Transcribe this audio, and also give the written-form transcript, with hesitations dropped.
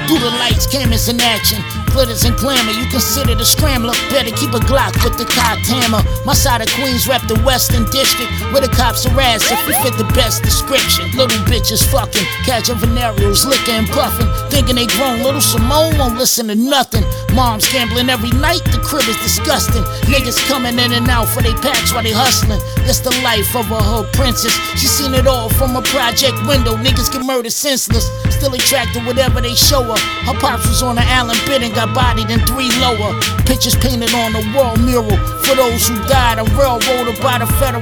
Through the lights, cameras in action, glitters and glamour. You consider the scrambler, better keep a Glock with the cocked hammer. My side of Queens rep the Western District, where the cops harass if we fit the best description. Little bitches fucking, catching venereals, licking and puffing, thinking they grown. Little Simone won't listen to nothing. Mom's gambling every night, the crib is disgusting. Niggas coming in and out for they packs while they hustling. That's the life of a hood princess. She seen it all from a project window. Niggas get murdered senseless, still attracted whatever they show her. Her pops was on the Allen bid and got bodied in 3 lower. Pictures painted on the wall mural for those who died. A railroader by the federal